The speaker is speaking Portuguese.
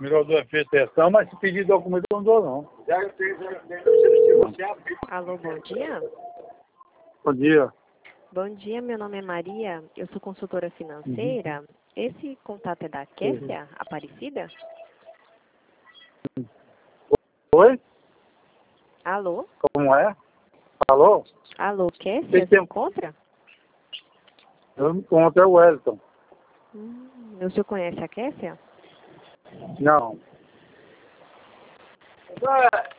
melhor do FGTS, mas se pedir documento eu não dou, não. Alô, bom dia. Bom dia. Bom dia, meu nome é Maria, eu sou consultora financeira. Esse contato é da Kessia Aparecida? Oi? Alô? Como é? Alô? Alô, Kessia, se encontra? Eu me encontro, é o Wellington. O senhor conhece a Kessia? Não.